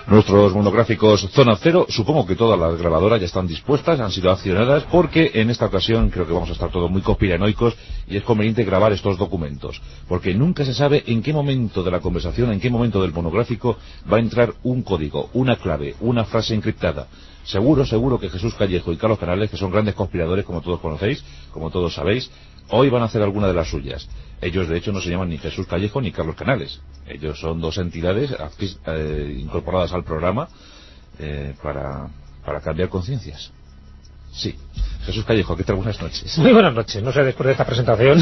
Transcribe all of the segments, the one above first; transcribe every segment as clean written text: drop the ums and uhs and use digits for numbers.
Nuestros monográficos Zona Cero, supongo que todas las grabadoras ya están dispuestas, han sido accionadas, porque en esta ocasión creo que vamos a estar todos muy conspiranoicos y es conveniente grabar estos documentos, porque nunca se sabe en qué momento de la conversación, en qué momento del monográfico va a entrar un código, una clave, una frase encriptada. Seguro que Jesús Callejo y Carlos Canales, que son grandes conspiradores, como todos conocéis, como todos sabéis, hoy van a hacer alguna de las suyas. Ellos, de hecho, no se llaman ni Jesús Callejo ni Carlos Canales. Ellos son dos entidades incorporadas al programa para cambiar conciencias. Sí. Jesús Callejo, ¿qué tal? Buenas noches. Muy buenas noches. No sé, después de esta presentación,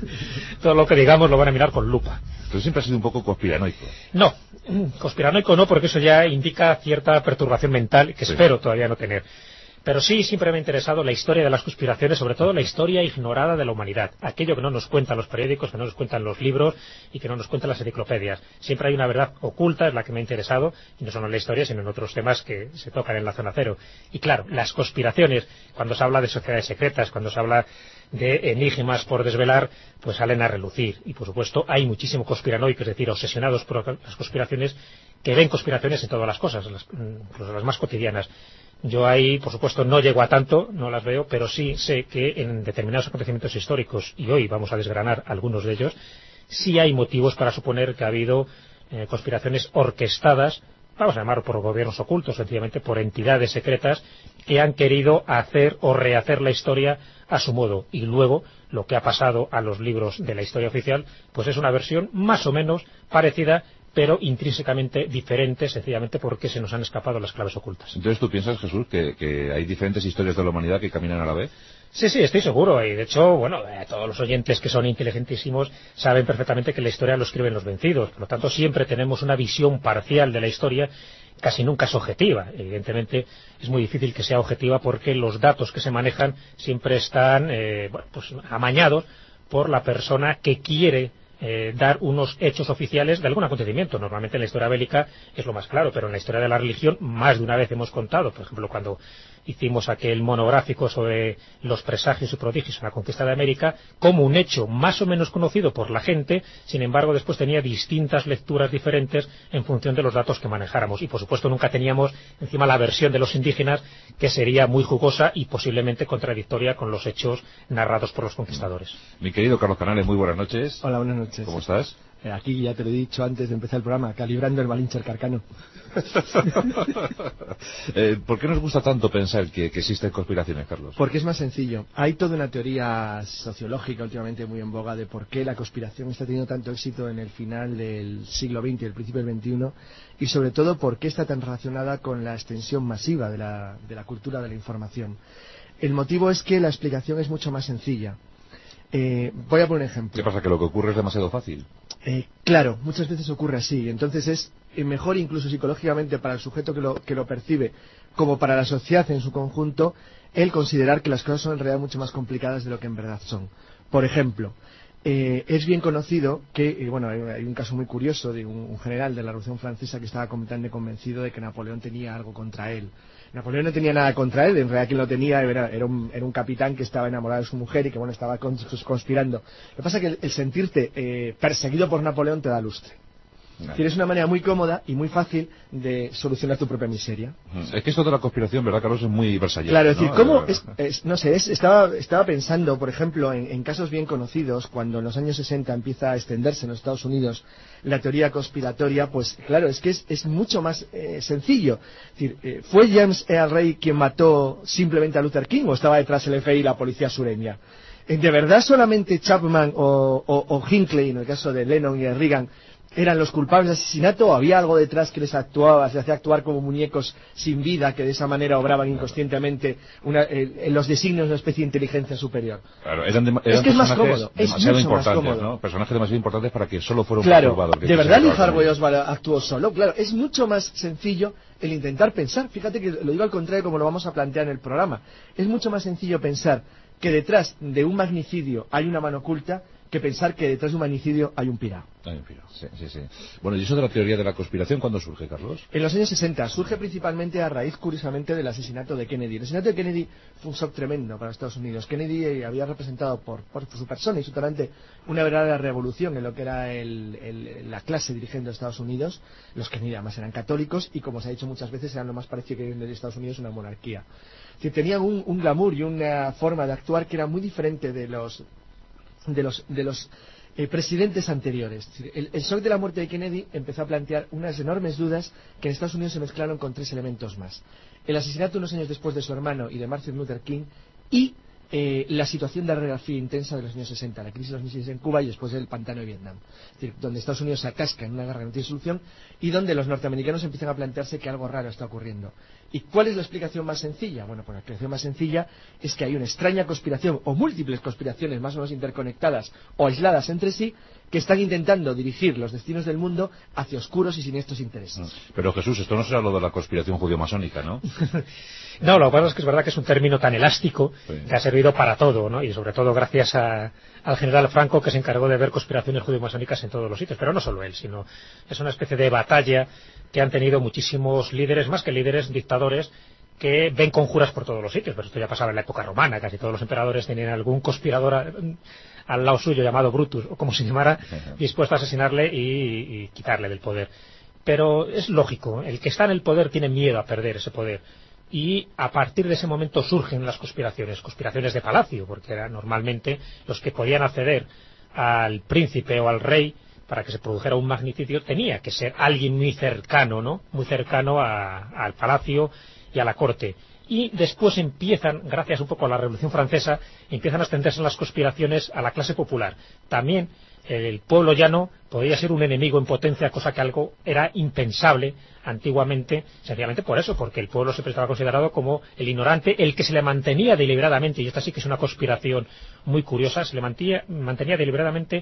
todo lo que digamos lo van a mirar con lupa. Pero siempre ha sido un poco conspiranoico. No, conspiranoico no, porque eso ya indica cierta perturbación mental que espero todavía no tener. Pero sí, siempre me ha interesado la historia de las conspiraciones, sobre todo la historia ignorada de la humanidad. Aquello que no nos cuentan los periódicos, que no nos cuentan los libros y que no nos cuentan las enciclopedias. Siempre hay una verdad oculta, es la que me ha interesado, y no solo en la historia, sino en otros temas que se tocan en la Zona Cero. Y claro, las conspiraciones, cuando se habla de sociedades secretas, cuando se habla de enigmas por desvelar, pues salen a relucir. Y por supuesto hay muchísimo conspiranoico, es decir, obsesionados por las conspiraciones, que ven conspiraciones en todas las cosas, incluso las más cotidianas. Yo ahí, por supuesto, no llego a tanto, no las veo, pero sí sé que en determinados acontecimientos históricos, y hoy vamos a desgranar algunos de ellos, sí hay motivos para suponer que ha habido conspiraciones orquestadas, vamos a llamar por gobiernos ocultos, sencillamente por entidades secretas que han querido hacer o rehacer la historia a su modo. Y luego, lo que ha pasado a los libros de la historia oficial, pues es una versión más o menos parecida, pero intrínsecamente diferentes, sencillamente porque se nos han escapado las claves ocultas. Entonces, ¿tú piensas, Jesús, que hay diferentes historias de la humanidad que caminan a la vez? Sí, estoy seguro. Y de hecho, bueno, todos los oyentes que son inteligentísimos saben perfectamente que la historia lo escriben los vencidos. Por lo tanto, siempre tenemos una visión parcial de la historia, casi nunca es objetiva. Evidentemente, es muy difícil que sea objetiva porque los datos que se manejan siempre están pues amañados por la persona que quiere dar unos hechos oficiales de algún acontecimiento. Normalmente en la historia bélica es lo más claro, pero en la historia de la religión más de una vez hemos contado, por ejemplo, cuando hicimos aquel monográfico sobre los presagios y prodigios en la conquista de América, como un hecho más o menos conocido por la gente, sin embargo después tenía distintas lecturas diferentes en función de los datos que manejáramos, y por supuesto nunca teníamos encima la versión de los indígenas, que sería muy jugosa y posiblemente contradictoria con los hechos narrados por los conquistadores. Mi querido Carlos Canales, muy buenas noches. Hola, buenas noches. ¿Cómo estás? Aquí ya te lo he dicho antes de empezar el programa, calibrando el Malincher Carcano. ¿Por qué nos gusta tanto pensar que existen conspiraciones, Carlos? Porque es más sencillo. Hay toda una teoría sociológica últimamente muy en boga de por qué la conspiración está teniendo tanto éxito en el final del siglo XX y el principio del XXI, y sobre todo por qué está tan relacionada con la extensión masiva de la cultura de la información. El motivo es que la explicación es mucho más sencilla. Voy a poner un ejemplo. ¿Qué pasa? ¿Que lo que ocurre es demasiado fácil? Claro, muchas veces ocurre así. Entonces es mejor incluso psicológicamente para el sujeto que lo percibe, como para la sociedad en su conjunto, el considerar que las cosas son en realidad mucho más complicadas de lo que en verdad son. Por ejemplo, es bien conocido que, bueno, hay un caso muy curioso de un general de la Revolución Francesa que estaba completamente convencido de que Napoleón tenía algo contra él. Napoleón no tenía nada contra él, en realidad quien lo tenía era un capitán que estaba enamorado de su mujer y que, bueno, estaba conspirando. Lo que pasa es que el sentirte perseguido por Napoleón te da lustre. Tienes una manera muy cómoda y muy fácil de solucionar tu propia miseria. Es que esto de la conspiración, ¿verdad, Carlos? Es muy versallero. Claro, es decir, ¿no? ¿cómo no sé, estaba pensando, por ejemplo, en casos bien conocidos, cuando en los años 60 empieza a extenderse en los Estados Unidos la teoría conspiratoria, pues claro, es que es mucho más sencillo. Es decir, ¿fue James Earl Ray quien mató simplemente a Luther King o estaba detrás el FBI y la policía sureña? ¿De verdad solamente Chapman o Hinckley, en el caso de Lennon y de Reagan, eran los culpables de asesinato, o había algo detrás que les hacía actuar como muñecos sin vida, que de esa manera obraban inconscientemente en los designios de una especie de inteligencia superior? Claro, eran es que es más cómodo, es mucho más cómodo, ¿no? Personajes demasiado importantes para que solo fuera un perturbador. ¿De verdad Lee Harvey Oswald actuó solo? Claro, es mucho más sencillo el intentar pensar. Fíjate que lo digo al contrario como lo vamos a plantear en el programa. Es mucho más sencillo pensar que detrás de un magnicidio hay una mano oculta que pensar que detrás de un magnicidio hay un pirao. Sí. Bueno, ¿y eso de la teoría de la conspiración cuándo surge, Carlos? En los años 60. Surge principalmente a raíz, curiosamente, del asesinato de Kennedy. El asesinato de Kennedy fue un shock tremendo para Estados Unidos. Kennedy había representado por su persona y su talante una verdadera revolución en lo que era la clase dirigente de Estados Unidos. Los Kennedy además eran católicos y, como se ha dicho muchas veces, eran lo más parecido que hay en Estados Unidos una monarquía. Que tenían un glamour y una forma de actuar que era muy diferente de los presidentes anteriores. El shock de la muerte de Kennedy empezó a plantear unas enormes dudas que en Estados Unidos se mezclaron con 3 elementos más: el asesinato unos años después de su hermano y de Martin Luther King, y la situación de guerra fría intensa de los años 60, la crisis de los misiles en Cuba y después del pantano de Vietnam. Es decir, donde Estados Unidos se atasca en una guerra que no tiene solución y donde los norteamericanos empiezan a plantearse que algo raro está ocurriendo. ¿Y cuál es la explicación más sencilla? Bueno, pues la explicación más sencilla es que hay una extraña conspiración o múltiples conspiraciones más o menos interconectadas o aisladas entre sí que están intentando dirigir los destinos del mundo hacia oscuros y siniestros intereses. Pero Jesús, esto no será lo de la conspiración judío-masónica, ¿no? No, lo que pasa es que es verdad que es un término tan elástico que ha servido para todo, ¿no? Y sobre todo gracias al general Franco, que se encargó de ver conspiraciones judío-masónicas en todos los sitios. Pero no solo él, sino es una especie de batalla que han tenido muchísimos líderes, más que líderes, dictadores, que ven conjuras por todos los sitios. Pero esto ya pasaba en la época romana, casi todos los emperadores tenían algún conspirador al lado suyo llamado Brutus, o como se llamara, dispuesto a asesinarle y quitarle del poder. Pero es lógico, el que está en el poder tiene miedo a perder ese poder. Y a partir de ese momento surgen las conspiraciones de palacio, porque eran normalmente los que podían acceder al príncipe o al rey para que se produjera un magnicidio, tenía que ser alguien muy cercano, ¿no? Muy cercano al palacio y a la corte. Y después empiezan, gracias un poco a la Revolución Francesa, empiezan a extenderse las conspiraciones a la clase popular. También el pueblo llano podía ser un enemigo en potencia, cosa que algo era impensable antiguamente, sencillamente por eso, porque el pueblo siempre estaba considerado como el ignorante, el que se le mantenía deliberadamente, y esta sí que es una conspiración muy curiosa, se le mantenía deliberadamente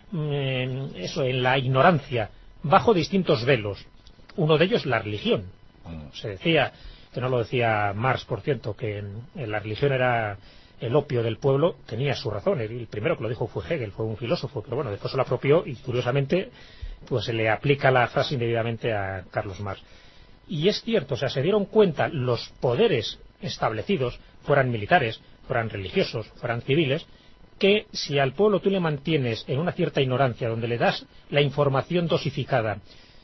en la ignorancia, bajo distintos velos. Uno de ellos, la religión. Se decía, que no lo decía Marx, por cierto, que la religión era el opio del pueblo, tenía su razón. El primero que lo dijo fue Hegel, fue un filósofo, pero bueno, después se lo apropió y curiosamente pues se le aplica la frase indebidamente a Carlos Marx. Y es cierto, o sea, se dieron cuenta los poderes establecidos, fueran militares, fueran religiosos, fueran civiles, que si al pueblo tú le mantienes en una cierta ignorancia, donde le das la información dosificada,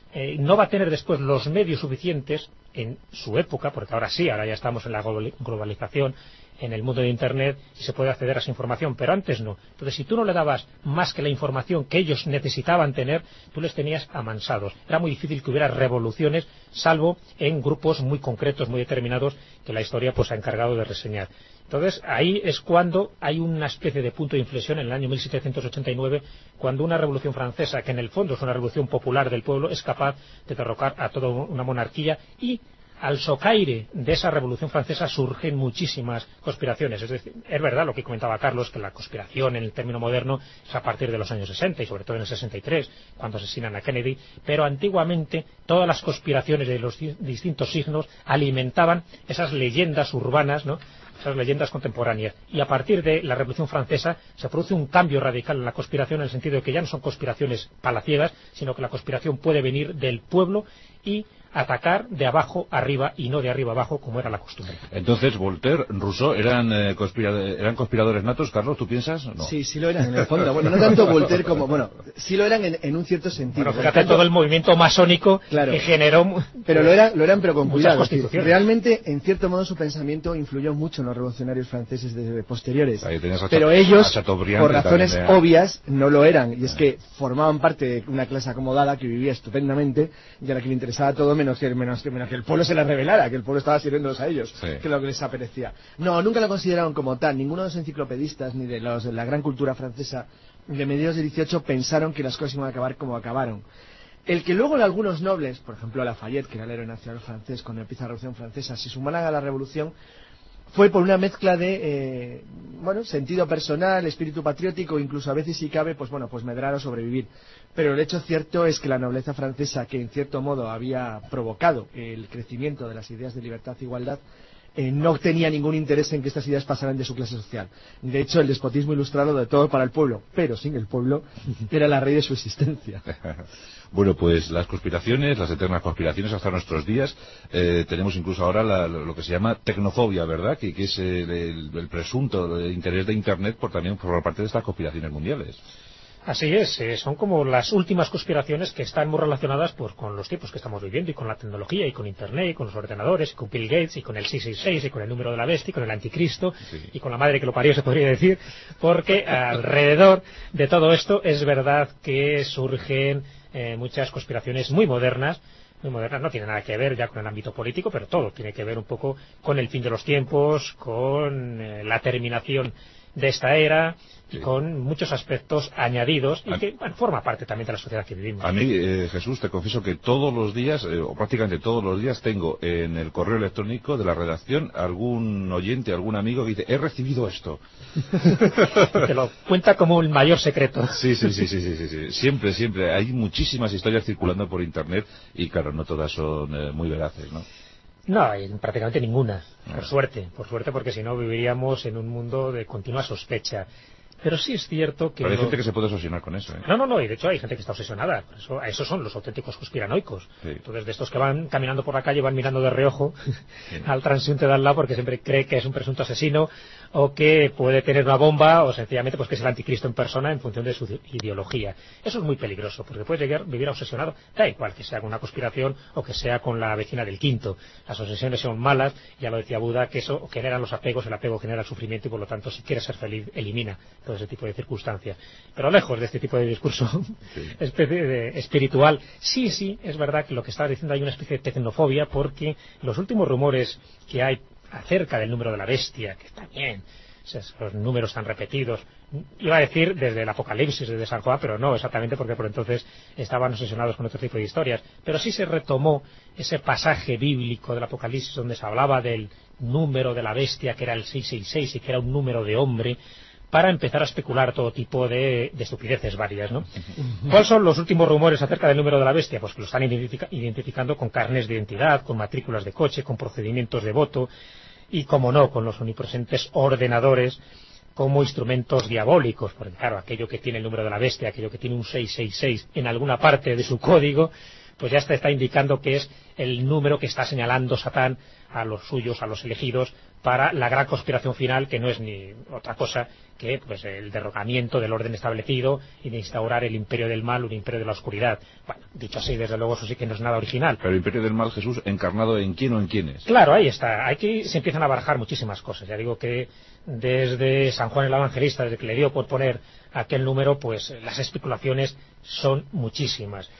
no va a tener después los medios suficientes en su época, porque ahora sí, ahora ya estamos en la globalización, en el mundo de Internet, y se puede acceder a esa información, pero antes no. Entonces, si tú no le dabas más que la información que ellos necesitaban tener, tú les tenías amansados. Era muy difícil que hubiera revoluciones, salvo en grupos muy concretos, muy determinados, que la historia pues ha encargado de reseñar. Entonces, ahí es cuando hay una especie de punto de inflexión en el año 1789, cuando una revolución francesa, que en el fondo es una revolución popular del pueblo, es capaz de derrocar a toda una monarquía, y al socaire de esa revolución francesa surgen muchísimas conspiraciones. Es decir, es verdad lo que comentaba Carlos, que la conspiración en el término moderno es a partir de los años 60 y sobre todo en el 63, cuando asesinan a Kennedy, pero antiguamente todas las conspiraciones de los distintos signos alimentaban esas leyendas urbanas, ¿no?, esas leyendas contemporáneas. Y a partir de la Revolución Francesa se produce un cambio radical en la conspiración, en el sentido de que ya no son conspiraciones palaciegas, sino que la conspiración puede venir del pueblo y atacar de abajo arriba y no de arriba abajo, como era la costumbre. Entonces, Voltaire, Rousseau, ¿eran conspiradores natos, Carlos? ¿Tú piensas? No. Sí, sí lo eran, en el fondo. Bueno, no tanto Voltaire como... Bueno, sí lo eran en un cierto sentido. Bueno, fíjate todo el movimiento masónico, claro, que generó... Pero lo eran pero con cuidado. Realmente, en cierto modo, su pensamiento influyó mucho en los revolucionarios franceses posteriores. Pero ellos, por razones obvias, no lo eran. Y es que formaban parte de una clase acomodada que vivía estupendamente y a la que le interesaba todo menos que el pueblo se les revelara, que el pueblo estaba sirviéndolos a ellos, sí, que es lo que les apetecía. No, nunca lo consideraron como tal. Ninguno de los enciclopedistas ni de los de la gran cultura francesa de mediados del 18 pensaron que las cosas iban a acabar como acabaron. El que luego algunos nobles, por ejemplo Lafayette, que era el héroe nacional francés cuando empieza la Revolución Francesa, se sumaran a la revolución, fue por una mezcla de sentido personal, espíritu patriótico, incluso a veces, si cabe, pues medrar o sobrevivir. Pero el hecho cierto es que la nobleza francesa, que en cierto modo había provocado el crecimiento de las ideas de libertad e igualdad, no tenía ningún interés en que estas ideas pasaran de su clase social. De hecho, el despotismo ilustrado de todo para el pueblo, pero sin el pueblo, era la raíz de su existencia. Bueno, pues las conspiraciones, las eternas conspiraciones hasta nuestros días, tenemos incluso ahora lo que se llama tecnofobia, ¿verdad? Que es el presunto interés de Internet también por parte de estas conspiraciones mundiales. Así es, son como las últimas conspiraciones que están muy relacionadas pues con los tiempos que estamos viviendo y con la tecnología y con Internet y con los ordenadores y con Bill Gates y con el 666 y con el número de la bestia y con el anticristo y con la madre que lo parió, se podría decir, porque alrededor de todo esto es verdad que surgen muchas conspiraciones muy modernas, no tiene nada que ver ya con el ámbito político, pero todo tiene que ver un poco con el fin de los tiempos, con la terminación de esta era y con muchos aspectos añadidos y que forma parte también de la sociedad que vivimos. A mí, Jesús, te confieso que todos los días, o prácticamente todos los días, tengo en el correo electrónico de la redacción algún oyente, algún amigo que dice, he recibido esto. Te lo cuenta como el mayor secreto. Sí. Siempre. Hay muchísimas historias circulando por Internet y claro, no todas son muy veraces, ¿no? No, hay prácticamente ninguna, por suerte, porque si no viviríamos en un mundo de continua sospecha. Pero sí es cierto que... Pero hay gente que se puede obsesionar con eso, ¿eh? No, y de hecho hay gente que está obsesionada. Esos son los auténticos conspiranoicos. Sí. Entonces, de estos que van caminando por la calle, van mirando de reojo al transeúnte de al lado porque siempre cree que es un presunto asesino o que puede tener una bomba o sencillamente pues que es el anticristo en persona en función de su ideología. Eso es muy peligroso porque puedes llegar a vivir obsesionado, da igual que sea con una conspiración o que sea con la vecina del quinto. Las obsesiones son malas, ya lo decía Buda, que eso genera los apegos, el apego genera el sufrimiento y por lo tanto si quieres ser feliz, elimina todo ese tipo de circunstancias. Pero lejos de este tipo de discurso espiritual, sí, es verdad que lo que estaba diciendo hay una especie de tecnofobia porque los últimos rumores que hay acerca del número de la bestia, que está bien, esos números tan repetidos, iba a decir desde el Apocalipsis, desde San Juan, pero no exactamente porque por entonces estaban obsesionados con otro tipo de historias, pero sí se retomó ese pasaje bíblico del Apocalipsis donde se hablaba del número de la bestia que era el 666 y que era un número de hombre, para empezar a especular todo tipo de estupideces varias, ¿no? ¿Cuáles son los últimos rumores acerca del número de la bestia? Pues que lo están identificando con carnes de identidad, con matrículas de coche, con procedimientos de voto y, como no, con los omnipresentes ordenadores como instrumentos diabólicos, porque claro, aquello que tiene el número de la bestia, aquello que tiene un 666 en alguna parte de su código, pues ya está indicando que es el número que está señalando Satán a los suyos, a los elegidos, para la gran conspiración final, que no es ni otra cosa que pues el derrocamiento del orden establecido y de instaurar el imperio del mal, un imperio de la oscuridad. Bueno, dicho así, desde luego eso sí que no es nada original. Pero el imperio del mal, Jesús, ¿encarnado en quién o en quiénes? Claro, ahí está. Aquí se empiezan a barajar muchísimas cosas. Ya digo que desde San Juan el Evangelista, desde que le dio por poner aquel número, pues las especulaciones son muchísimas.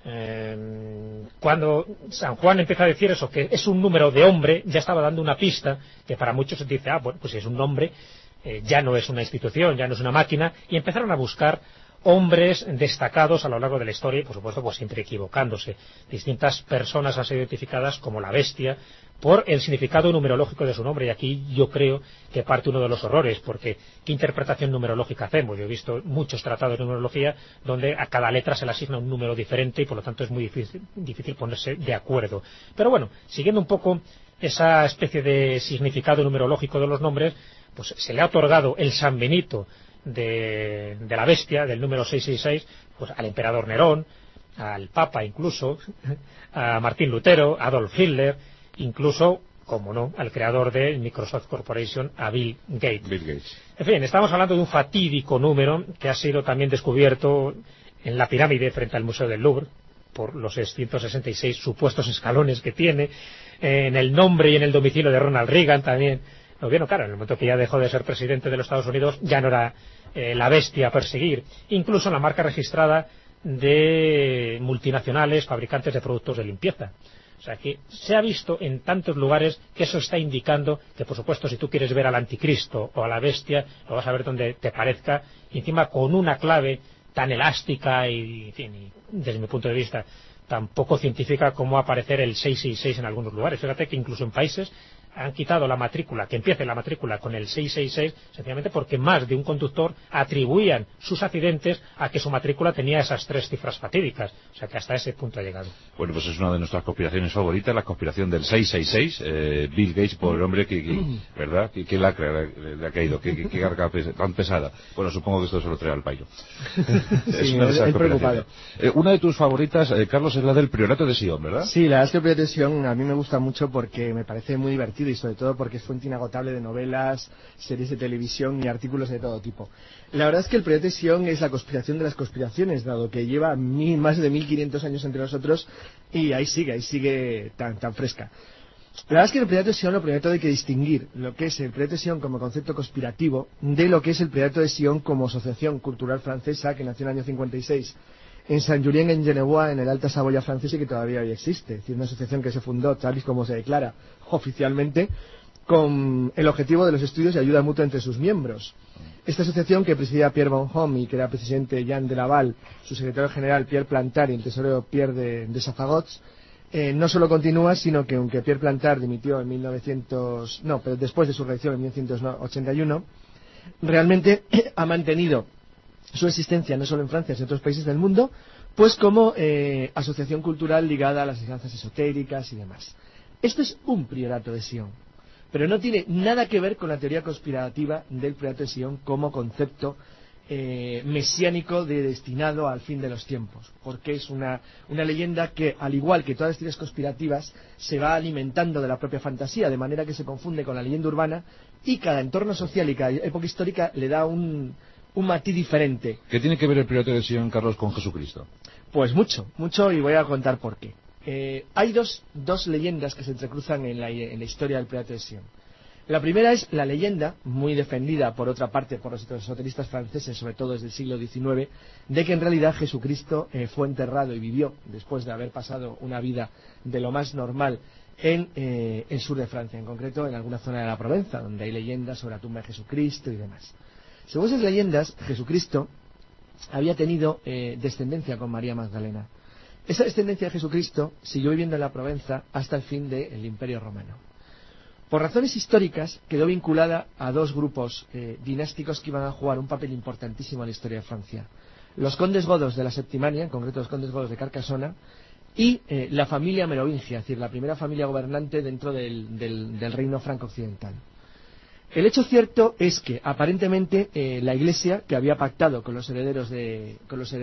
Cuando San Juan empieza a decir eso, que es un número de hombre, ya estaba dando una pista que para muchos se dice, bueno, pues si es un hombre, ya no es una institución, ya no es una máquina, y empezaron a buscar hombres destacados a lo largo de la historia y por supuesto pues siempre equivocándose. Distintas personas han sido identificadas como la bestia por el significado numerológico de su nombre, y aquí yo creo que parte uno de los horrores, porque ¿qué interpretación numerológica hacemos? Yo he visto muchos tratados de numerología donde a cada letra se le asigna un número diferente y por lo tanto es muy difícil ponerse de acuerdo. Pero bueno, siguiendo un poco esa especie de significado numerológico de los nombres, pues se le ha otorgado el San Benito de la bestia, del número 666, pues al emperador Nerón, al Papa incluso, a Martín Lutero, a Adolf Hitler, incluso, como no, al creador de Microsoft Corporation, a Bill Gates. En fin, estamos hablando de un fatídico número que ha sido también descubierto en la pirámide frente al Museo del Louvre, por los 666 supuestos escalones que tiene, en el nombre y en el domicilio de Ronald Reagan también. Lo vieron, claro, en el momento que ya dejó de ser presidente de los Estados Unidos, ya no era la bestia a perseguir. Incluso en la marca registrada de multinacionales, fabricantes de productos de limpieza. O sea que se ha visto en tantos lugares que eso está indicando que, por supuesto, si tú quieres ver al anticristo o a la bestia, lo vas a ver donde te parezca, y encima con una clave tan elástica y, en fin, y desde mi punto de vista tan poco científica como aparecer el 666 en algunos lugares. Fíjate que incluso en países han quitado la matrícula, que empiece la matrícula con el 666, sencillamente porque más de un conductor atribuían sus accidentes a que su matrícula tenía esas 3 cifras fatídicas. O sea que hasta ese punto ha llegado. Bueno, pues es una de nuestras conspiraciones favoritas, la conspiración del 666. Bill Gates, por el hombre, ¿verdad? ¿Qué lacra le ha caído? ¿Qué carga tan pesada? Bueno, supongo que esto se lo trae al pairo. Es una de esas conspiraciones. Una de tus favoritas, Carlos, es la del Priorato de Sion, ¿verdad? Sí, la verdad es que el Priorato de Sion a mí me gusta mucho porque me parece muy divertido y sobre todo porque es fuente inagotable de novelas, series de televisión y artículos de todo tipo. La verdad es que el Priorato de Sion es la conspiración de las conspiraciones, dado que lleva más de 1500 años entre nosotros y ahí sigue tan fresca. La verdad es que en el Priorato de Sion lo primero hay que distinguir lo que es el Priorato de Sion como concepto conspirativo de lo que es el Priorato de Sion como asociación cultural francesa que nació en el año 56 en Saint-Julien, en Genevois, en el Alta Saboya francesa y que todavía hoy existe. Es decir, una asociación que se fundó, tal y como se declara oficialmente, con el objetivo de los estudios y ayuda mutua entre sus miembros. Esta asociación, que presidía Pierre Bonhomme y que era presidente Jean de Laval, su secretario general Pierre Plantard y el tesorero Pierre de Safagots, no solo continúa, sino que aunque Pierre Plantard dimitió en pero después de su reelección en 1981, realmente ha mantenido su existencia no solo en Francia, sino en otros países del mundo, pues como asociación cultural ligada a las enseñanzas esotéricas y demás. Esto es un Priorato de Sion, pero no tiene nada que ver con la teoría conspirativa del Priorato de Sion como concepto mesiánico destinado al fin de los tiempos, porque es una leyenda que, al igual que todas las teorías conspirativas, se va alimentando de la propia fantasía, de manera que se confunde con la leyenda urbana y cada entorno social y cada época histórica le da un matiz diferente. ¿Qué tiene que ver el Priorato de Sion, Carlos, con Jesucristo? Pues mucho, y voy a contar por qué. Hay dos leyendas que se entrecruzan en la historia del Priorato de Sion. La primera es la leyenda, muy defendida por otra parte por los esoteristas franceses, sobre todo desde el siglo XIX, de que en realidad Jesucristo fue enterrado y vivió, después de haber pasado una vida de lo más normal, en el sur de Francia, en concreto en alguna zona de la Provenza, donde hay leyendas sobre la tumba de Jesucristo y demás. Según esas leyendas, Jesucristo había tenido descendencia con María Magdalena. Esa descendencia de Jesucristo siguió viviendo en la Provenza hasta el fin del Imperio Romano. Por razones históricas, quedó vinculada a 2 grupos dinásticos que iban a jugar un papel importantísimo en la historia de Francia. Los condes godos de la Septimania, en concreto los condes godos de Carcassona, y la familia merovingia, es decir, la primera familia gobernante dentro del reino franco-occidental. El hecho cierto es que, aparentemente, la Iglesia, que había pactado con los herederos de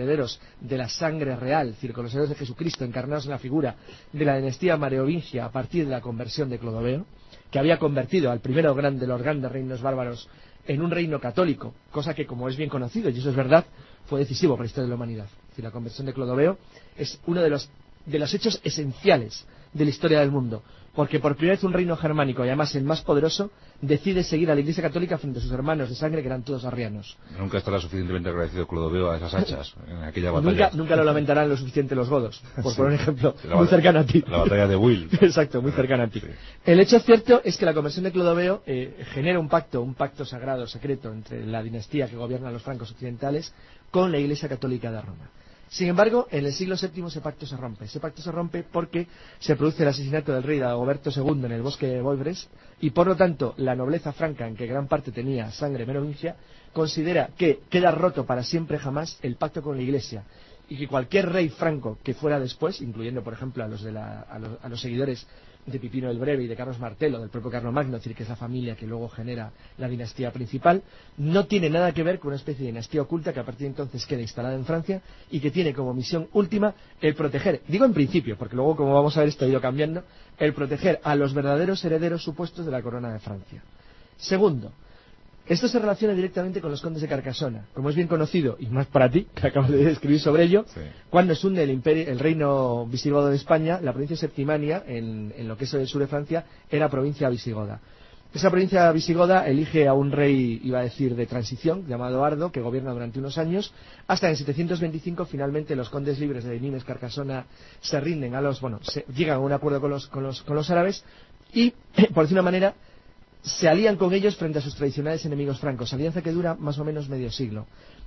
la sangre real, es decir, con los herederos de Jesucristo encarnados en la figura de la dinastía merovingia a partir de la conversión de Clodoveo, que había convertido al primero de los grandes reinos bárbaros en un reino católico, cosa que, como es bien conocido, y eso es verdad, fue decisivo para la historia de la humanidad. Es decir, la conversión de Clodoveo es uno de los hechos esenciales de la historia del mundo, porque por primera vez un reino germánico, y además el más poderoso, decide seguir a la Iglesia Católica frente a sus hermanos de sangre, que eran todos arrianos. Nunca estará suficientemente agradecido Clodoveo a esas hachas en aquella batalla. Nunca lo lamentarán lo suficiente los godos, por poner un ejemplo muy cercano a ti. La batalla de Will. Exacto, muy cercana a ti. Sí. El hecho cierto es que la conversión de Clodoveo genera un pacto sagrado, secreto, entre la dinastía que gobierna los francos occidentales con la Iglesia Católica de Roma. Sin embargo, en el siglo VII ese pacto se rompe. Ese pacto se rompe porque se produce el asesinato del rey Dagoberto II en el bosque de Boivres y, por lo tanto, la nobleza franca, en que gran parte tenía sangre merovingia, considera que queda roto para siempre jamás el pacto con la Iglesia y que cualquier rey franco que fuera después, incluyendo, por ejemplo, a los seguidores de Pipino el Breve y de Carlos Martelo, del propio Carlomagno, es decir, que es la familia que luego genera la dinastía principal, no tiene nada que ver con una especie de dinastía oculta que a partir de entonces queda instalada en Francia y que tiene como misión última el proteger, digo en principio, porque luego, como vamos a ver, esto ha ido cambiando, el proteger a los verdaderos herederos supuestos de la corona de Francia. Segundo, esto se relaciona directamente con los condes de Carcassona, como es bien conocido, y más para ti, que acabas de escribir sobre ello, sí. Cuando se hunde el reino visigodo de España, la provincia de Septimania, en lo que es el sur de Francia, era provincia visigoda. Esa provincia visigoda elige a un rey, iba a decir, de transición, llamado Ardo, que gobierna durante unos años, hasta en 725 finalmente los condes libres de Nimes, Carcassona, se rinden llegan a un acuerdo con los árabes y, por decir una manera, se alían con ellos frente a sus tradicionales enemigos francos, alianza que dura más o menos medio siglo.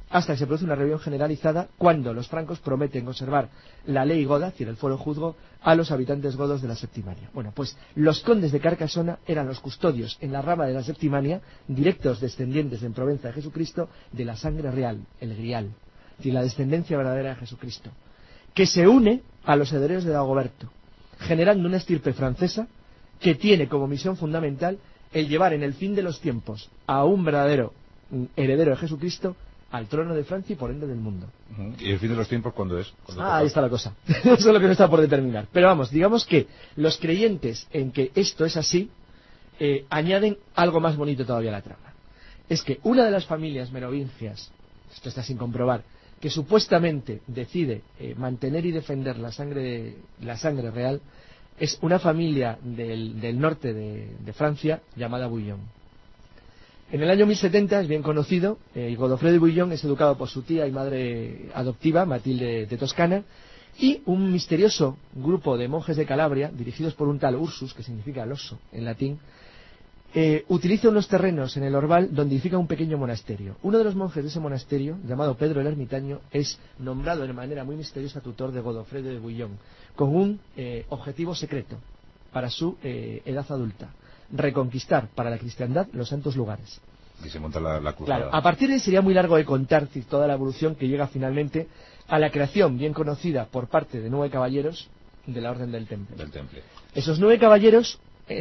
hasta que se produce una rebelión generalizada cuando los francos prometen conservar la ley goda, es decir, el fuero juzgo, a los habitantes godos de la Septimania. Bueno, pues los condes de Carcasona eran los custodios en la rama de la Septimania, directos descendientes en Provenza de Jesucristo, de la sangre real, el grial, es decir, la descendencia verdadera de Jesucristo, que se une a los herederos de Dagoberto, generando una estirpe francesa que tiene como misión fundamental el llevar en el fin de los tiempos a un verdadero heredero de Jesucristo al trono de Francia y por ende del mundo. ¿Y el fin de los tiempos cuándo es? Ahí está la cosa. Eso es lo que no está por determinar. Pero vamos, digamos que los creyentes en que esto es así, añaden algo más bonito todavía a la trama. Es que una de las familias merovingias, esto está sin comprobar, que supuestamente decide mantener y defender la sangre real, es una familia del norte de Francia llamada Bouillon. En el año 1070 es bien conocido, Godofredo de Bouillon es educado por su tía y madre adoptiva, Matilde de Toscana, y un misterioso grupo de monjes de Calabria, dirigidos por un tal Ursus, que significa el oso en latín, utiliza unos terrenos en el Orval donde edifica un pequeño monasterio. Uno de los monjes de ese monasterio, llamado Pedro el Ermitaño, es nombrado de manera muy misteriosa tutor de Godofredo de Bouillon, con un objetivo secreto para su edad adulta: reconquistar para la cristiandad los santos lugares. Y se monta la cruzada. Claro, a partir de ahí sería muy largo de contar toda la evolución que llega finalmente a la creación bien conocida por parte de 9 caballeros de la Orden del Temple. Esos 9 caballeros,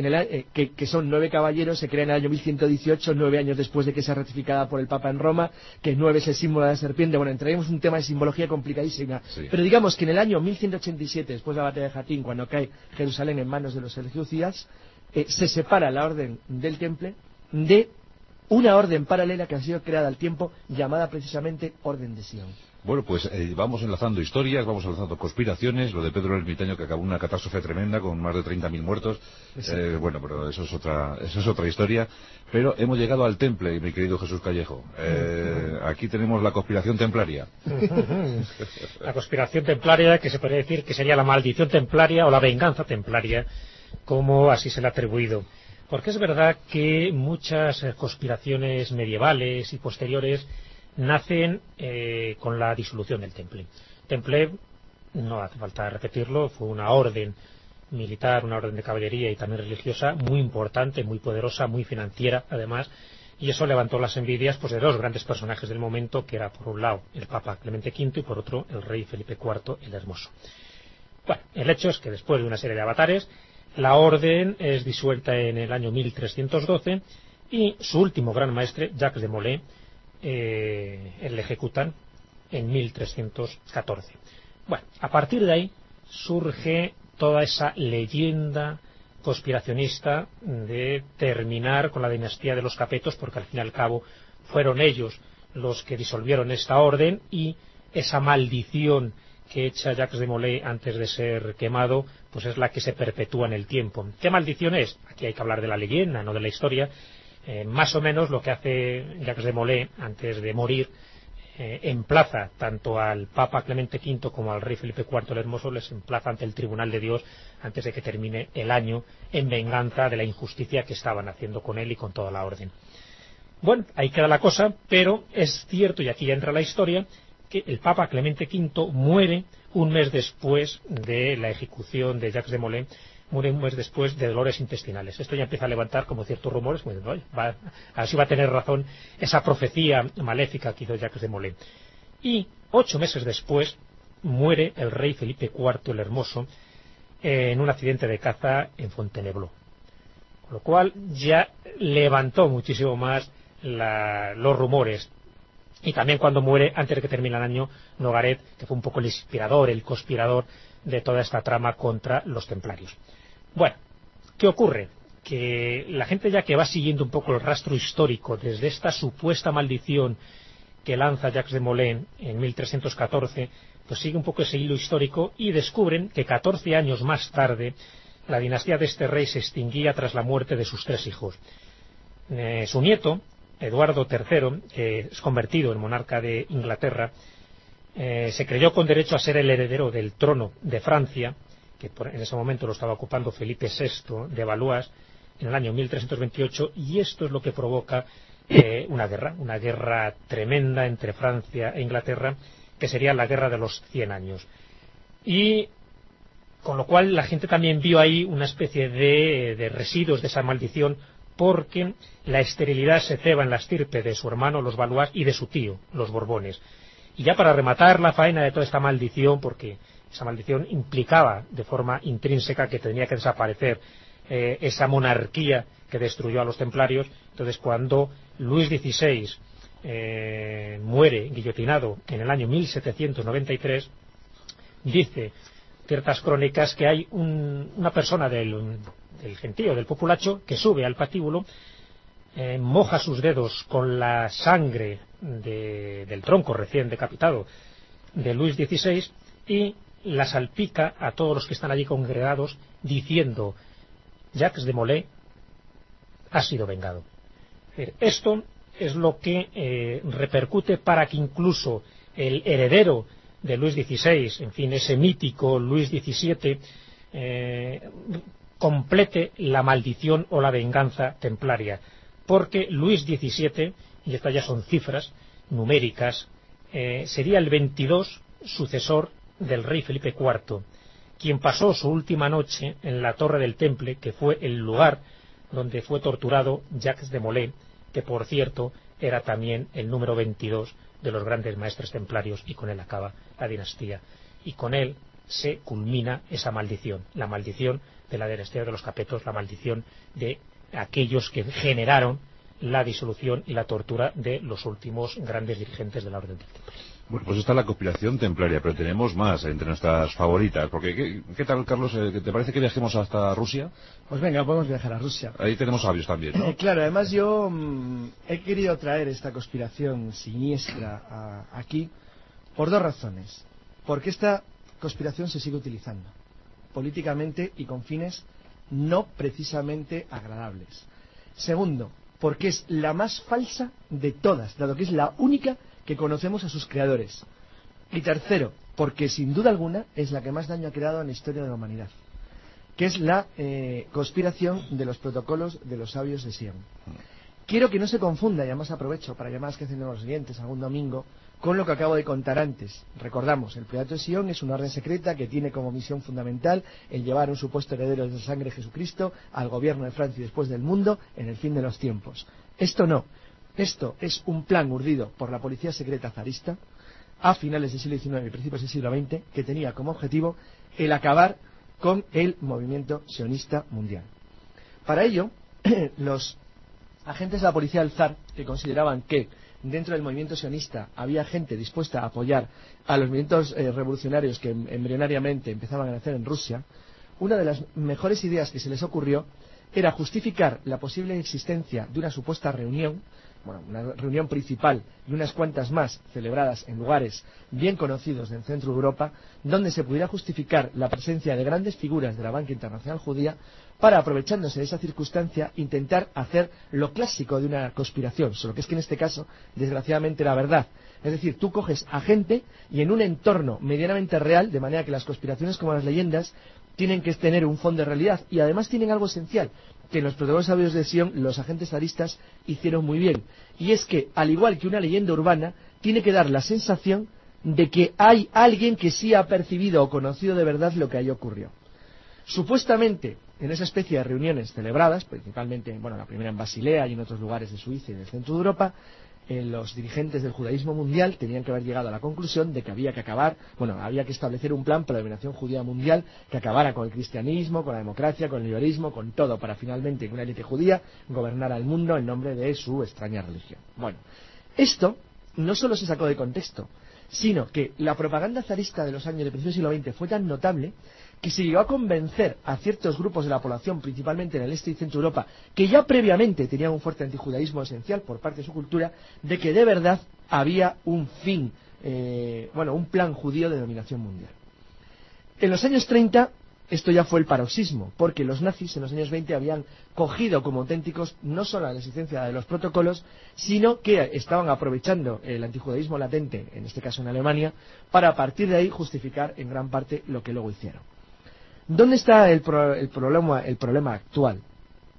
que son 9 caballeros, se crean en el año 1118, 9 años después de que sea ratificada por el Papa en Roma, que 9 es el símbolo de la serpiente. Bueno, entraremos en un tema de simbología complicadísima. Sí. Pero digamos que en el año 1187, después de la batalla de Jatín, cuando cae Jerusalén en manos de los seleucidas, se separa la Orden del Temple de una orden paralela que ha sido creada al tiempo, llamada precisamente Orden de Sion. Bueno, pues vamos enlazando historias, vamos enlazando conspiraciones, lo de Pedro el Ermitaño, que acabó en una catástrofe tremenda con más de 30.000 muertos. Sí. Bueno, pero eso es otra historia. Pero hemos llegado al Temple, mi querido Jesús Callejo. Aquí tenemos la conspiración templaria. La conspiración templaria, que se podría decir que sería la maldición templaria o la venganza templaria, como así se le ha atribuido. Porque es verdad que muchas conspiraciones medievales y posteriores nacen con la disolución del Temple. Temple, no hace falta repetirlo, fue una orden militar, una orden de caballería y también religiosa muy importante, muy poderosa, muy financiera además, y eso levantó las envidias pues de 2 grandes personajes del momento, que era por un lado el Papa Clemente V y por otro el rey Felipe IV el Hermoso. Bueno, el hecho es que después de una serie de avatares, la orden es disuelta en el año 1312 y su último gran maestre, Jacques de Molay, le ejecutan en 1314. Bueno, a partir de ahí surge toda esa leyenda conspiracionista de terminar con la dinastía de los Capetos, porque al fin y al cabo fueron ellos los que disolvieron esta orden, y esa maldición que echa Jacques de Molay antes de ser quemado, pues es la que se perpetúa en el tiempo. ¿Qué maldición es? Aquí hay que hablar de la leyenda, no de la historia. Más o menos lo que hace Jacques de Molay antes de morir, emplaza tanto al Papa Clemente V como al rey Felipe IV el Hermoso, les emplaza ante el Tribunal de Dios antes de que termine el año, en venganza de la injusticia que estaban haciendo con él y con toda la orden. Bueno, ahí queda la cosa, pero es cierto, y aquí ya entra la historia, que el Papa Clemente V muere un mes después de la ejecución de Jacques de Molay, muere un mes después de dolores intestinales. Esto ya empieza a levantar como ciertos rumores, como diciendo, así va a tener razón esa profecía maléfica que hizo Jacques de Molay. Y 8 meses después muere el rey Felipe IV el Hermoso en un accidente de caza en Fontainebleau, con lo cual ya levantó muchísimo más los rumores. Y también cuando muere, antes de que termine el año, Nogaret, que fue un poco el inspirador, el conspirador de toda esta trama contra los templarios. Bueno, ¿qué ocurre? Que la gente ya que va siguiendo un poco el rastro histórico desde esta supuesta maldición que lanza Jacques de Molay en 1314, pues sigue un poco ese hilo histórico y descubren que 14 años más tarde la dinastía de este rey se extinguía tras la muerte de sus 3 hijos. Su nieto, Eduardo III, que es convertido en monarca de Inglaterra, se creyó con derecho a ser el heredero del trono de Francia, que en ese momento lo estaba ocupando Felipe VI de Valois en el año 1328, y esto es lo que provoca una guerra tremenda entre Francia e Inglaterra, que sería la guerra de los 100 años. Y con lo cual la gente también vio ahí una especie de residuos de esa maldición, porque la esterilidad se ceba en la estirpe de su hermano, los Valois, y de su tío, los Borbones. Y ya para rematar la faena de toda esta maldición, porque esa maldición implicaba de forma intrínseca que tenía que desaparecer esa monarquía que destruyó a los templarios. Entonces, cuando Luis XVI muere guillotinado en el año 1793, dice ciertas crónicas que hay una persona del gentío, del populacho, que sube al patíbulo, moja sus dedos con la sangre del tronco recién decapitado de Luis XVI y la salpica a todos los que están allí congregados, diciendo: Jacques de Molay ha sido vengado. Esto es lo que repercute para que incluso el heredero de Luis XVI, en fin, ese mítico Luis XVII, complete la maldición o la venganza templaria, porque Luis XVII, y estas ya son cifras numéricas, sería el 22 sucesor del rey Felipe IV, quien pasó su última noche en la Torre del Temple, que fue el lugar donde fue torturado Jacques de Molay, que por cierto era también el número 22 de los grandes maestres templarios, y con él acaba la dinastía, y con él se culmina esa maldición, la maldición de la dinastía de los Capetos, la maldición de aquellos que generaron la disolución y la tortura de los últimos grandes dirigentes de la Orden del Temple. Bueno, pues está la conspiración templaria, pero tenemos más entre nuestras favoritas, porque ¿qué tal, Carlos? ¿Te parece que viajemos hasta Rusia? Pues venga, podemos viajar a Rusia. Ahí tenemos sabios también, ¿no? Claro, además yo he querido traer esta conspiración siniestra aquí por dos razones. Porque esta conspiración se sigue utilizando políticamente y con fines no precisamente agradables. Segundo, porque es la más falsa de todas, dado que es la única que conocemos a sus creadores. Y tercero, porque sin duda alguna es la que más daño ha creado en la historia de la humanidad, que es la conspiración de los protocolos de los sabios de Sion. Quiero que no se confunda, y además aprovecho para llamadas que hacen los oyentes algún domingo, con lo que acabo de contar antes. Recordamos, el Priorato de Sion es una orden secreta que tiene como misión fundamental el llevar un supuesto heredero de la sangre de Jesucristo al gobierno de Francia y después del mundo en el fin de los tiempos. Esto no. Esto es un plan urdido por la policía secreta zarista a finales del siglo XIX y principios del siglo XX, que tenía como objetivo el acabar con el movimiento sionista mundial. Para ello, los agentes de la policía del zar, que consideraban que dentro del movimiento sionista había gente dispuesta a apoyar a los movimientos revolucionarios que embrionariamente empezaban a nacer en Rusia, una de las mejores ideas que se les ocurrió era justificar la posible existencia de una supuesta reunión, bueno, una reunión principal y unas cuantas más celebradas en lugares bien conocidos del centro de Europa, donde se pudiera justificar la presencia de grandes figuras de la banca internacional judía para, aprovechándose de esa circunstancia, intentar hacer lo clásico de una conspiración, solo que es que en este caso, desgraciadamente, era verdad. Es decir, tú coges a gente y en un entorno medianamente real, de manera que las conspiraciones como las leyendas tienen que tener un fondo de realidad, y además tienen algo esencial, que en los protocolos sabios de Sion los agentes zaristas hicieron muy bien, y es que, al igual que una leyenda urbana, tiene que dar la sensación de que hay alguien que sí ha percibido o conocido de verdad lo que allí ocurrió. Supuestamente, en esa especie de reuniones celebradas, principalmente, bueno, la primera en Basilea y en otros lugares de Suiza y del centro de Europa, los dirigentes del judaísmo mundial tenían que haber llegado a la conclusión de que había que acabar, bueno, había que establecer un plan para la dominación judía mundial que acabara con el cristianismo, con la democracia, con el liberalismo, con todo, para finalmente que una élite judía gobernara el mundo en nombre de su extraña religión. Bueno, esto no solo se sacó de contexto, sino que la propaganda zarista de los años de principios del siglo XX fue tan notable que se llegó a convencer a ciertos grupos de la población, principalmente en el este y centro de Europa, que ya previamente tenían un fuerte antijudaísmo esencial por parte de su cultura, de que de verdad había un fin, un plan judío de dominación mundial. En los años 30 esto ya fue el paroxismo, porque los nazis en los años 20 habían cogido como auténticos no solo la existencia de los protocolos, sino que estaban aprovechando el antijudaísmo latente, en este caso en Alemania, para a partir de ahí justificar en gran parte lo que luego hicieron. ¿Dónde está el problema actual?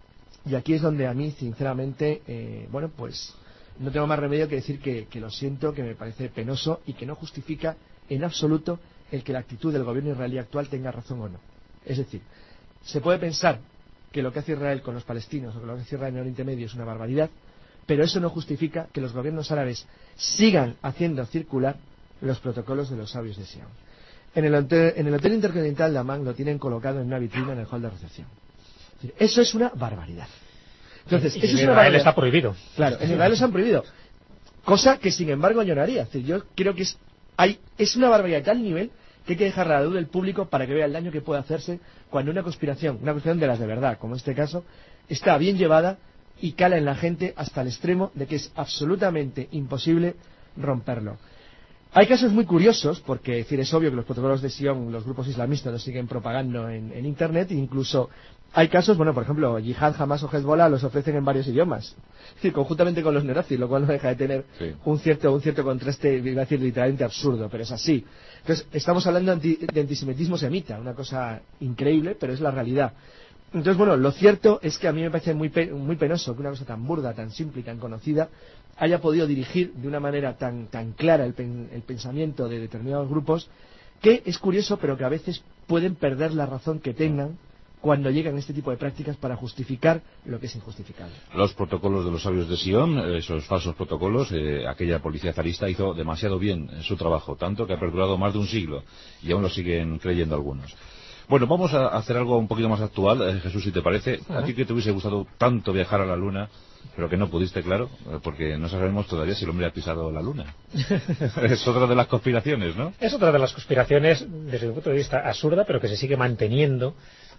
Y aquí es donde a mí, sinceramente, bueno, pues no tengo más remedio que decir que lo siento, que me parece penoso y que no justifica en absoluto el que la actitud del gobierno israelí actual tenga razón o no. Es decir, se puede pensar que lo que hace Israel con los palestinos o que lo que hace Israel en el Oriente Medio es una barbaridad, pero eso no justifica que los gobiernos árabes sigan haciendo circular los protocolos de los sabios de Sion. En el Hotel Intercontinental de Amán lo tienen colocado en una vitrina en el hall de recepción. Es decir, eso es una barbaridad. Entonces, y eso en es una Israel barbaridad. está prohibido. Claro, en Israel los han prohibido. Cosa que, sin embargo, añoraría. Es decir, yo creo que es una barbaridad a tal nivel que hay que dejar la duda del público para que vea el daño que puede hacerse cuando una conspiración de las de verdad, como en este caso, está bien llevada y cala en la gente hasta el extremo de que es absolutamente imposible romperlo. Hay casos muy curiosos, porque es decir, es obvio que los protocolos de Sion, los grupos islamistas los siguen propagando en Internet, e incluso hay casos, bueno, por ejemplo, Yihad, Hamas o Hezbollah los ofrecen en varios idiomas, es decir, conjuntamente con los neonazis, lo cual no deja de tener un cierto contraste, iba a decir literalmente absurdo, pero es así. Entonces, estamos hablando de antisemitismo semita, una cosa increíble, pero es la realidad. Entonces, bueno, lo cierto es que a mí me parece muy penoso que una cosa tan burda, tan simple y tan conocida haya podido dirigir de una manera tan clara el pensamiento de determinados grupos, que es curioso, pero que a veces pueden perder la razón que tengan cuando llegan a este tipo de prácticas para justificar lo que es injustificable. Los protocolos de los sabios de Sion, esos falsos protocolos, aquella policía zarista hizo demasiado bien su trabajo, tanto que ha perdurado más de un siglo y aún lo siguen creyendo algunos. Bueno, vamos a hacer algo un poquito más actual, Jesús, si te parece. ¿A ti que te hubiese gustado tanto viajar a la Luna, pero que no pudiste, claro? Porque no sabemos todavía si el hombre ha pisado la Luna. Es otra de las conspiraciones, ¿no? Es otra de las conspiraciones, desde mi punto de vista, absurda, pero que se sigue manteniendo,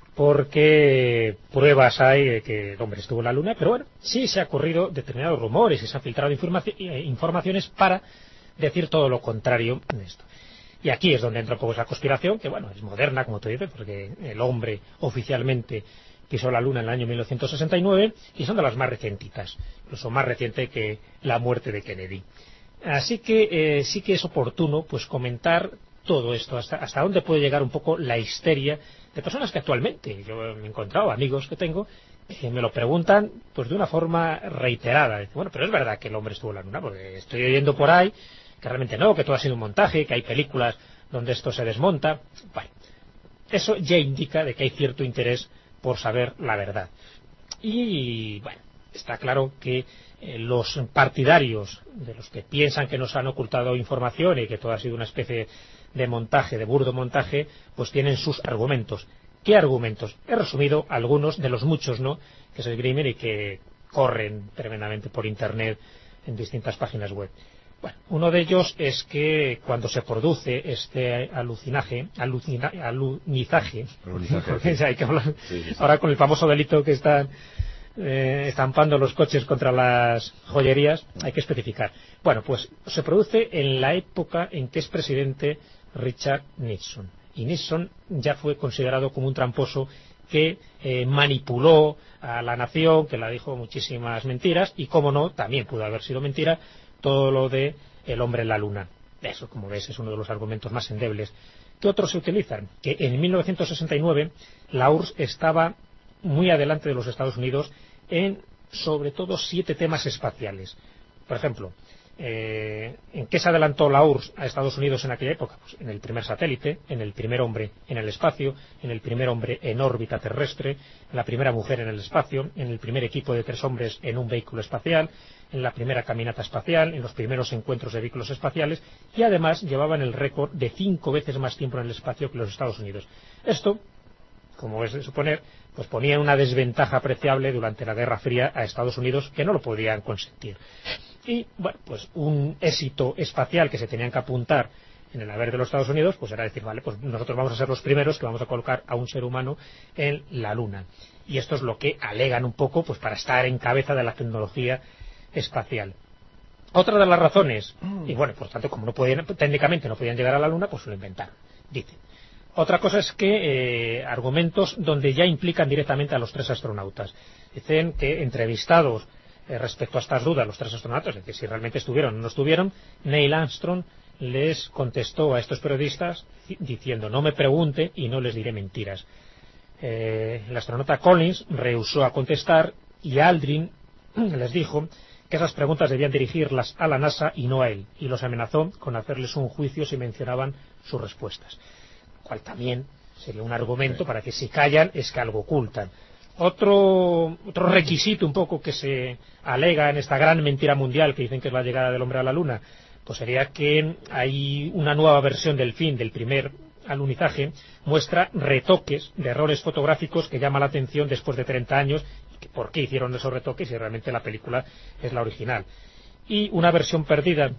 porque pruebas hay de que el hombre estuvo en la Luna, pero bueno, sí se han ocurrido determinados rumores y se han filtrado informaciones para decir todo lo contrario de esto. Y aquí es donde entra un poco esa conspiración, que bueno, es moderna, como tú dices, porque el hombre oficialmente pisó la Luna en el año 1969 y son de las más recientitas, incluso más reciente que la muerte de Kennedy. Así que sí que es oportuno pues comentar todo esto, hasta dónde puede llegar un poco la histeria de personas que actualmente, yo me he encontrado amigos que tengo, que me lo preguntan pues de una forma reiterada. Dice, bueno, pero es verdad que el hombre estuvo en la Luna, porque estoy oyendo por ahí que realmente no, que todo ha sido un montaje, que hay películas donde esto se desmonta. Bueno, eso ya indica de que hay cierto interés por saber la verdad. Y bueno, está claro que los partidarios de los que piensan que nos han ocultado información y que todo ha sido una especie de montaje, de burdo montaje, pues tienen sus argumentos. ¿Qué argumentos? He resumido algunos de los muchos, ¿no?, que se esgrimen y que corren tremendamente por Internet en distintas páginas web. Bueno, uno de ellos es que cuando se produce este alunizaje, porque hay que hablar ahora con el famoso delito que están estampando los coches contra las joyerías, hay que especificar. Bueno, pues se produce en la época en que es presidente Richard Nixon. Y Nixon ya fue considerado como un tramposo que manipuló a la nación, que la dijo muchísimas mentiras, y cómo no, también pudo haber sido mentira todo lo de el hombre en la Luna. Eso, como ves, es uno de los argumentos más endebles. ¿Qué otros se utilizan? Que en 1969 la URSS estaba muy adelante de los Estados Unidos en, sobre todo, 7 temas espaciales. Por ejemplo, ¿en qué se adelantó la URSS a Estados Unidos en aquella época? Pues en el primer satélite, en el primer hombre en el espacio, en el primer hombre en órbita terrestre, en la primera mujer en el espacio, en el primer equipo de 3 hombres en un vehículo espacial, en la primera caminata espacial, en los primeros encuentros de vehículos espaciales, y además llevaban el récord de 5 veces más tiempo en el espacio que los Estados Unidos. Esto, como es de suponer, pues ponía en una desventaja apreciable durante la Guerra Fría a Estados Unidos, que no lo podían consentir. Y, bueno, pues un éxito espacial que se tenían que apuntar en el haber de los Estados Unidos, pues era decir, vale, pues nosotros vamos a ser los primeros que vamos a colocar a un ser humano en la Luna. Y esto es lo que alegan un poco, pues para estar en cabeza de la tecnología espacial. Otra de las razones, y bueno, por tanto, como no podían, técnicamente no podían llegar a la Luna, pues lo inventaron, dicen. Otra cosa es que argumentos donde ya implican directamente a los 3 astronautas. Dicen que entrevistados respecto a estas dudas, los 3 astronautas, de que si realmente estuvieron o no estuvieron, Neil Armstrong les contestó a estos periodistas diciendo: no me pregunte y no les diré mentiras. El astronauta Collins rehusó a contestar y Aldrin les dijo que esas preguntas debían dirigirlas a la NASA y no a él, y los amenazó con hacerles un juicio si mencionaban sus respuestas, cual también sería un argumento para que si callan es que algo ocultan. Otro requisito un poco que se alega en esta gran mentira mundial que dicen que es la llegada del hombre a la Luna, pues sería que hay una nueva versión del primer alunizaje, muestra retoques de errores fotográficos que llama la atención después de 30 años, por qué hicieron esos retoques si realmente la película es la original. Y una versión perdida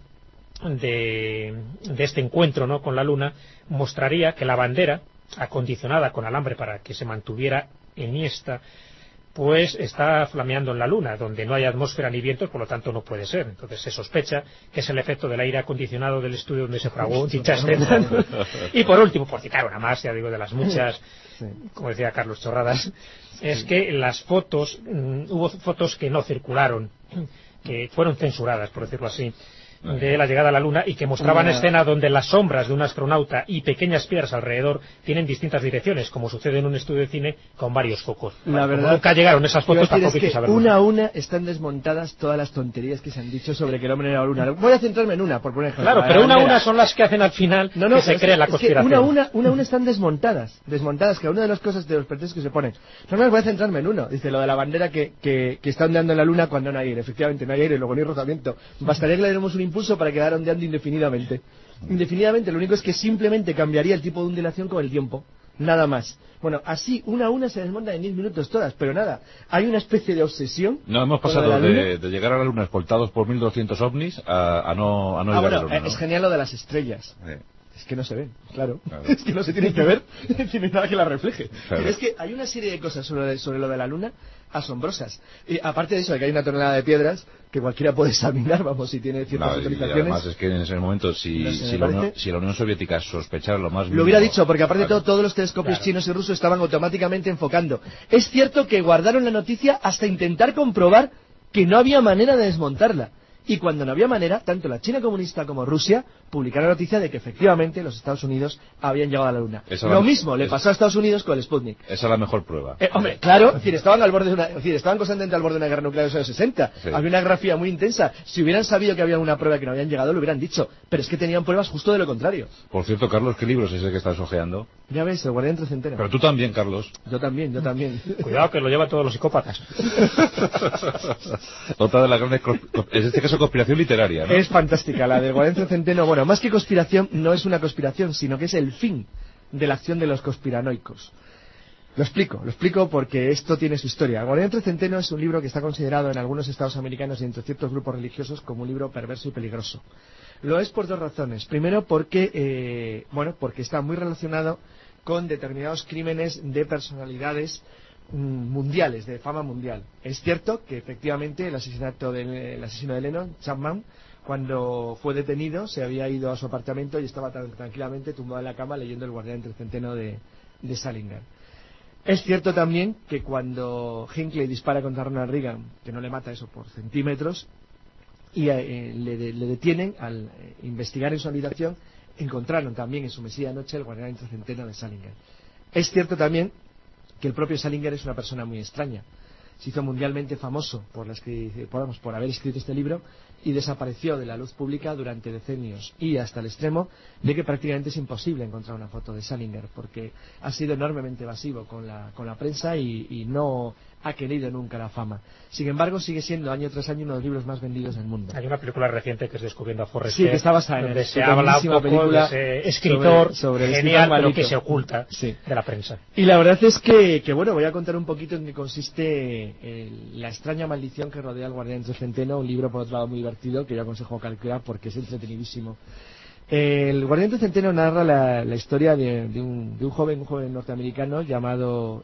de este encuentro, ¿no?, con la Luna mostraría que la bandera, acondicionada con alambre para que se mantuviera enhiesta, pues está flameando en la Luna, donde no hay atmósfera ni vientos, por lo tanto no puede ser. Entonces se sospecha que es el efecto del aire acondicionado del estudio donde se fraguó dicha escena. Y por último, por citar una más, ya digo, de las muchas, como decía Carlos, chorradas, es que las fotos, hubo fotos que no circularon, que fueron censuradas, por decirlo así, de la llegada a la Luna, y que mostraban escenas donde las sombras de un astronauta y pequeñas piedras alrededor tienen distintas direcciones, como sucede en un estudio de cine con varios focos. La verdad, nunca llegaron esas fotos, tampoco hay que saberlo. Una a una están desmontadas todas las tonterías que se han dicho sobre que el hombre era la Luna. Voy a centrarme en una, por poner ejemplo. Claro, pero una a una son las que hacen al final que se cree la conspiración. Una a una están desmontadas, que una de las cosas de los pretextos que se ponen. No, voy a centrarme en uno. Dice lo de la bandera que está ondeando en la Luna cuando no hay aire. Efectivamente, no hay aire, luego no hay rozamiento. Bastaría que le diéramos un impulso para quedar ondeando indefinidamente. Lo único es que simplemente cambiaría el tipo de ondulación con el tiempo, nada más. Bueno, así una a una se desmontan en 10 minutos todas, pero nada, hay una especie de obsesión. No, hemos pasado de llegar a la Luna escoltados por 1200 ovnis a no llegar a la Luna, ¿no? Es genial lo de las estrellas. Es que no se ven, claro. Es que no se tienen que ver, no hay nada que las refleje. Claro. Pero es que hay una serie de cosas sobre lo de la Luna asombrosas. Y aparte de eso, de que hay una tonelada de piedras que cualquiera puede examinar, vamos, si tiene ciertas autorizaciones. Y además es que en ese momento, si la Unión Soviética sospechara lo más mínimo... Lo hubiera dicho, porque aparte de todo, todos los telescopios chinos y rusos estaban automáticamente enfocando. Es cierto que guardaron la noticia hasta intentar comprobar que no había manera de desmontarla. Y cuando no había manera, tanto la China comunista como Rusia publicaron la noticia de que efectivamente los Estados Unidos habían llegado a la Luna. Lo mismo le pasó a Estados Unidos con el Sputnik. Esa es la mejor prueba. Hombre, claro, es decir, estaban constantemente al borde de una guerra nuclear de los años 60. Sí. Había una grafía muy intensa. Si hubieran sabido que había una prueba que no habían llegado, lo hubieran dicho. Pero es que tenían pruebas justo de lo contrario. Por cierto, Carlos, ¿qué libro es ese que estás hojeando? Ya ves, el Guardián Trascenteno. Pero tú también, Carlos. Yo también. Cuidado que lo llevan todos los psicópatas. Otra de las grandes, en este caso, conspiración literaria, ¿no? Es fantástica, la del Guardián Trascenteno. Bueno, más que conspiración, no es una conspiración, sino que es el fin de la acción de los conspiranoicos. Lo explico porque esto tiene su historia. El Guardián Trascenteno es un libro que está considerado en algunos estados americanos y entre ciertos grupos religiosos como un libro perverso y peligroso. Lo es por dos razones. Primero, porque está muy relacionado con determinados crímenes de personalidades mundiales, de fama mundial. Es cierto que efectivamente el asesino de Lennon, Chapman, cuando fue detenido, se había ido a su apartamento y estaba tranquilamente tumbado en la cama leyendo el Guardián Trascenteno de Salinger. Es cierto también que cuando Hinckley dispara contra Ronald Reagan, que no le mata eso por centímetros, y le detienen, al investigar en su habitación, encontraron también en su mesilla de noche el Guardián Trascenteno de Salinger. Es cierto también que el propio Salinger es una persona muy extraña. Se hizo mundialmente famoso por haber escrito este libro y desapareció de la luz pública durante decenios, y hasta el extremo de que prácticamente es imposible encontrar una foto de Salinger porque ha sido enormemente evasivo con la prensa y no ha querido nunca la fama. Sin embargo, sigue siendo año tras año uno de los libros más vendidos del mundo. Hay una película reciente que es Descubriendo a Forrest Gump, que está basada donde se habla un poco de ese escritor sobre genial, pero que se oculta de la prensa. Y la verdad es que voy a contar un poquito en qué consiste la extraña maldición que rodea al Guardián Trascenteno, un libro por otro lado muy divertido que yo aconsejo calcular porque es entretenidísimo. El Guardián Trascenteno narra la historia de un joven norteamericano llamado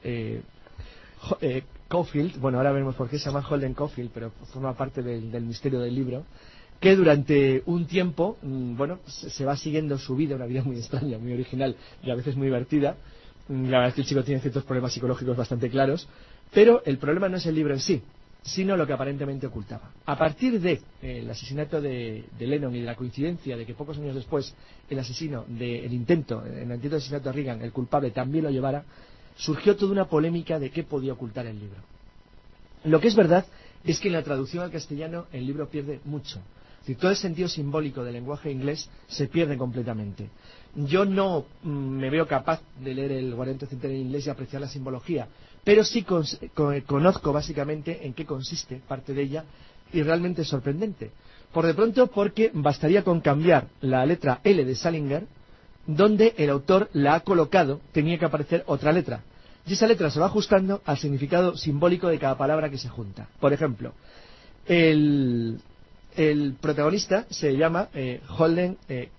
Caulfield. Bueno, ahora veremos por qué se llama Holden Caulfield, pero forma parte del misterio del libro, que durante un tiempo se va siguiendo su vida, una vida muy extraña, muy original y a veces muy divertida. La verdad es que el chico tiene ciertos problemas psicológicos bastante claros, pero el problema no es el libro en sí, sino lo que aparentemente ocultaba. A partir del asesinato de Lennon y de la coincidencia de que pocos años después el intento de asesinato de Reagan, el culpable, también lo llevara, surgió toda una polémica de qué podía ocultar el libro. Lo que es verdad es que en la traducción al castellano el libro pierde mucho. Es decir, todo el sentido simbólico del lenguaje inglés se pierde completamente. Yo no me veo capaz de leer el Guardián Centenario en inglés y apreciar la simbología, pero sí conozco básicamente en qué consiste parte de ella, y realmente es sorprendente. Por de pronto, porque bastaría con cambiar la letra L de Salinger, donde el autor la ha colocado, tenía que aparecer otra letra. Y esa letra se va ajustando al significado simbólico de cada palabra que se junta. Por ejemplo, el protagonista se llama Holden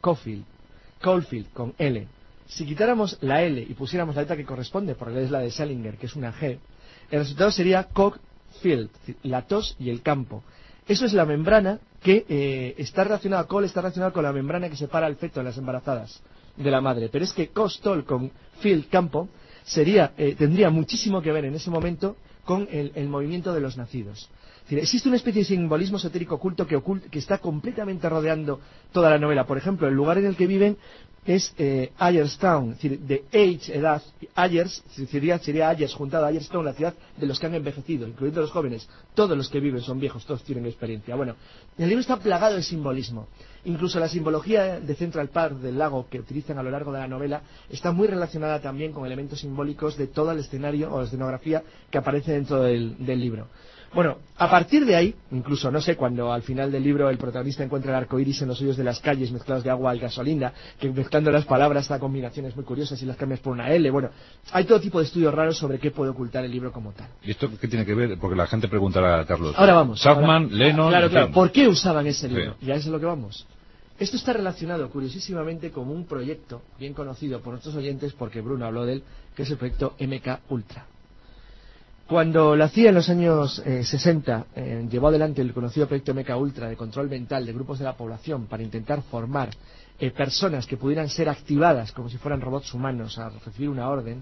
Caulfield, con L. Si quitáramos la L y pusiéramos la letra que corresponde, porque es la de Salinger, que es una G, el resultado sería Cogfield, la tos y el campo. Eso es la membrana que está relacionada con la membrana que separa el feto de las embarazadas de la madre. Pero es que Costol con Field, campo, tendría muchísimo que ver en ese momento con el movimiento de los nacidos. Es decir, existe una especie de simbolismo esotérico oculto que está completamente rodeando toda la novela. Por ejemplo, el lugar en el que viven es Ayerstown, es decir, de age, edad. Ayers sería Ayers juntado a Ayerstown, la ciudad de los que han envejecido, incluyendo los jóvenes. Todos los que viven son viejos, todos tienen experiencia. Bueno, el libro está plagado de simbolismo. Incluso la simbología de Central Park, del lago, que utilizan a lo largo de la novela, está muy relacionada también con elementos simbólicos de todo el escenario o la escenografía que aparece dentro del libro. Bueno, a partir de ahí, incluso, no sé, cuando al final del libro el protagonista encuentra el arco iris en los hoyos de las calles mezclados de agua y gasolina, que mezclando las palabras da combinaciones muy curiosas y las cambias por una L. Bueno, hay todo tipo de estudios raros sobre qué puede ocultar el libro como tal. ¿Y esto qué tiene que ver? Porque la gente preguntará a Carlos. Ahora vamos. Chapman, Lennon... Claro. ¿Por qué usaban ese libro? Sí. Ya es a lo que vamos. Esto está relacionado, curiosísimamente, con un proyecto bien conocido por nuestros oyentes, porque Bruno habló de él, que es el proyecto MK Ultra. Cuando la CIA en los años 60 llevó adelante el conocido proyecto MK Ultra de control mental de grupos de la población para intentar formar personas que pudieran ser activadas como si fueran robots humanos a recibir una orden,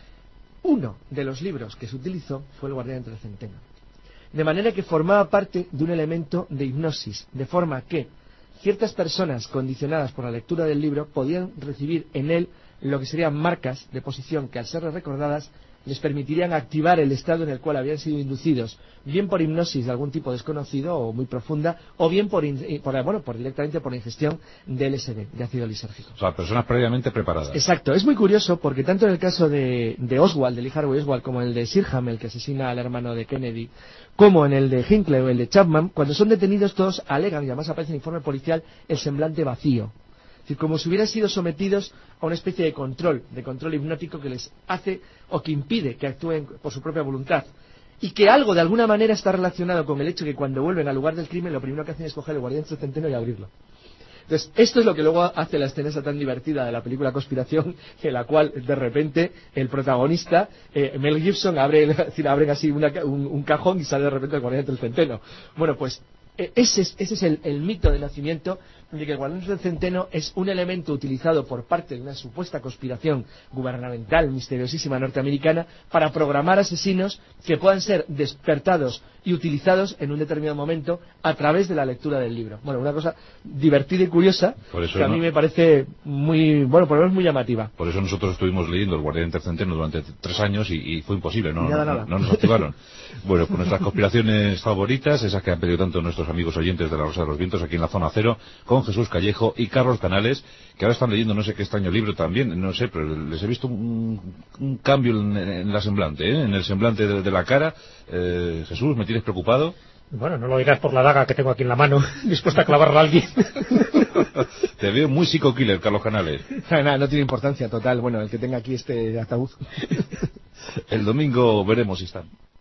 uno de los libros que se utilizó fue El Guardián del Centeno. De manera que formaba parte de un elemento de hipnosis, de forma que ciertas personas condicionadas por la lectura del libro podían recibir en él lo que serían marcas de posición que, al ser recordadas, les permitirían activar el estado en el cual habían sido inducidos, bien por hipnosis de algún tipo desconocido o muy profunda, o bien directamente por la ingestión de LSD, de ácido lisérgico. O sea, personas previamente preparadas. Exacto. Es muy curioso porque tanto en el caso de Oswald, de Lee Harvey Oswald, como en el de Sirham, el que asesina al hermano de Kennedy, como en el de Hinckley o el de Chapman, cuando son detenidos todos alegan, y además aparece en el informe policial, el semblante vacío. Es decir, como si hubieran sido sometidos a una especie de control hipnótico que les hace o que impide que actúen por su propia voluntad. Y que algo de alguna manera está relacionado con el hecho que cuando vuelven al lugar del crimen lo primero que hacen es coger el Guardián del Centeno y abrirlo. Entonces, esto es lo que luego hace la escena esa tan divertida de la película Conspiración, en la cual de repente el protagonista, Mel Gibson, abren así un cajón y sale de repente el Guardián del Centeno. Bueno, pues ese es el mito de nacimiento de que el Guardián del Centeno es un elemento utilizado por parte de una supuesta conspiración gubernamental misteriosísima norteamericana para programar asesinos que puedan ser despertados y utilizados en un determinado momento a través de la lectura del libro. Bueno, una cosa divertida y curiosa que a mí me parece muy, por lo menos muy llamativa. Por eso nosotros estuvimos leyendo El Guardián del Centeno durante 3 años y fue imposible, no nos activaron. Bueno, con nuestras conspiraciones favoritas, esas que han pedido tanto nuestros amigos oyentes de La Rosa de los Vientos aquí en la Zona Cero, con Jesús Callejo y Carlos Canales, que ahora están leyendo no sé qué extraño libro también, no sé, pero les he visto un cambio en la semblante, en el semblante de la cara. Jesús, ¿me tienes preocupado? Bueno, no lo dirás por la daga que tengo aquí en la mano, dispuesta a clavarla a alguien. Te veo muy psico-killer, Carlos Canales. Nada, no tiene importancia total, bueno, el que tenga aquí este ataúd. El domingo veremos si están.